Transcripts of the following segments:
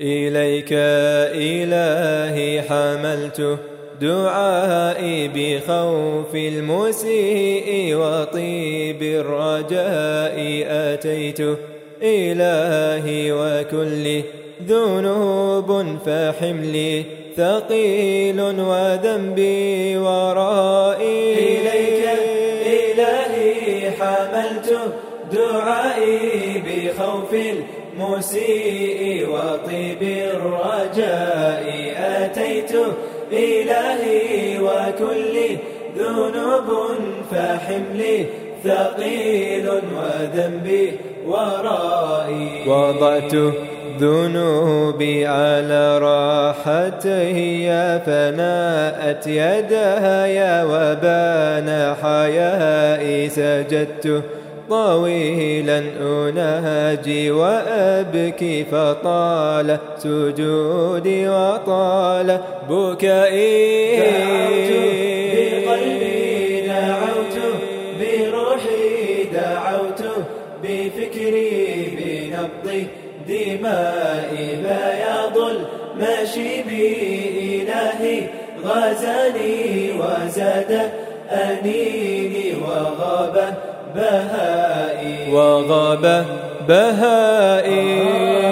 إليك إلهي حملت دعائي بخوف المسيء وطيب الرجاء أتيت إلهي وكل ذنوب فحملي ثقيل وذنبي ورائي. إليك إلهي حملت دعائي بخوف المسيء وطيب الرجاء أتيت إلهي وكل ذنوب فحملي ثقيل وذنبي ورائي. وضعت ذنوبي على راحتي فناءت يداي وبان حيائي. سجدت طويلا أناجي وأبكي فطال سجودي وطال بكائي. دعوت بقلبي دعوت بروحي دعوت بفكري بنبض دمائي. بياض المشي بي إلهي غزاني وزاد أنيني وغاب بهائي. وغاب بهائي.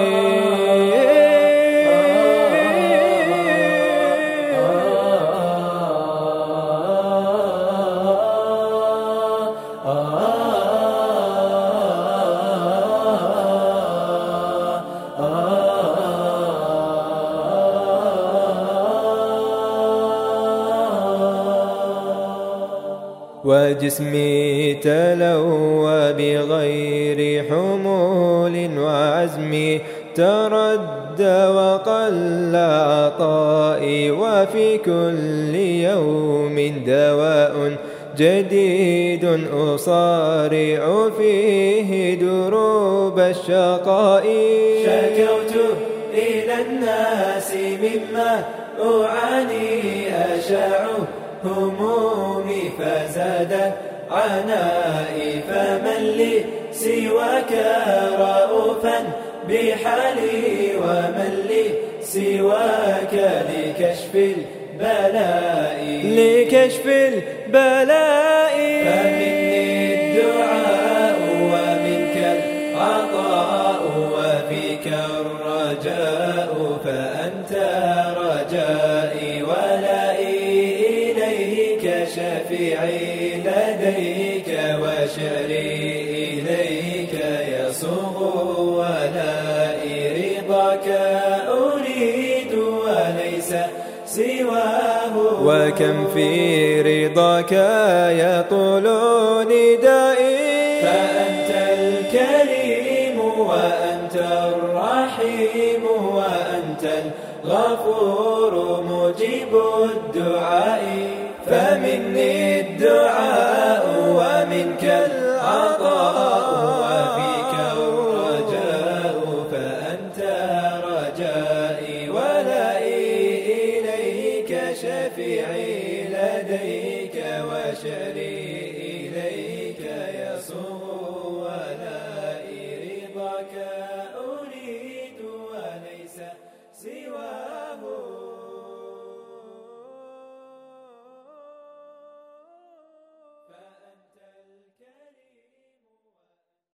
وجسمي تلوى بغير حمول وعزمي تردى وقل عطائي. وفي كل يوم دواء جديد أصارع فيه دروب الشقاء. شكوت إلى الناس مما أعاني أشاع همومي فزاد عنائي. فمن لي سواك رؤوفا بحالي ومن لي سواك لكشف البلاء. لكشف البلاء. فمني الدعاء ومنك العطاء وفيك الرجاء. فأنت رجائي ولائي إليك شفيعي لديك وشعري إليك يصوغ ولائي. رضاك أريد وليس سواه. وكم في رضاك يطول ندائي. فأنت الكريم وأنت الرحيم وأنت الغفور مجيب الدعاء. فمني الدعاء